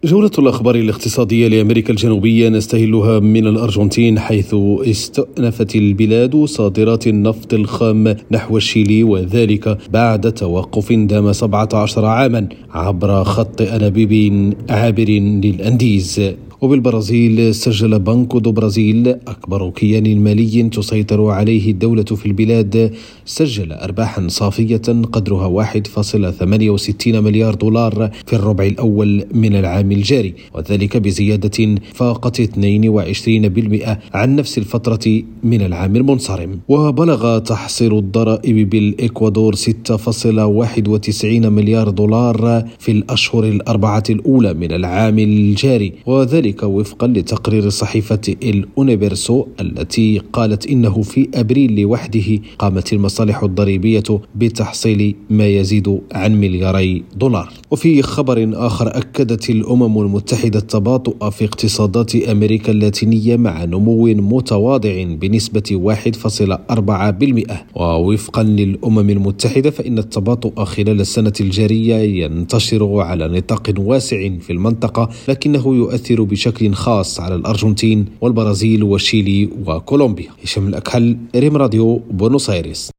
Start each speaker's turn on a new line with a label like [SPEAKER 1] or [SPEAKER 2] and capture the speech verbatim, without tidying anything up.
[SPEAKER 1] جولة الأخبار الاقتصادية لأمريكا الجنوبية نستهلها من الأرجنتين، حيث استأنفت البلاد صادرات النفط الخام نحو تشيلي، وذلك بعد توقف دام سبعة عشر عاما عبر خط أنابيب عابر للأنديز. وبالبرازيل سجل بنك دو برازيل، أكبر كيان مالي تسيطر عليه الدولة في البلاد، سجل أرباحا صافية قدرها واحد فاصلة ثمانية وستين مليار دولار في الربع الأول من العام الجاري، وذلك بزيادة فاقت اثنين وعشرين بالمئة عن نفس الفترة من العام المنصرم. وبلغ تحصيل الضرائب بالإكوادور ستة فاصلة واحد وتسعين مليار دولار في الأشهر الأربعة الأولى من العام الجاري، وذلك وفقا لتقرير صحيفة الأونيفيرسو التي قالت إنه في أبريل لوحده قامت المصالح الضريبية بتحصيل ما يزيد عن ملياري دولار. وفي خبر آخر، أكدت الأمم المتحدة التباطؤ في اقتصادات أمريكا اللاتينية مع نمو متواضع بنسبة واحد فاصلة أربعة بالمئة. ووفقا للأمم المتحدة فإن التباطؤ خلال السنة الجارية ينتشر على نطاق واسع في المنطقة، لكنه يؤثر بشكل خاص على الأرجنتين والبرازيل وشيلي وكولومبيا. هشام الأكحل، ريم راديو، بونوس آيرس.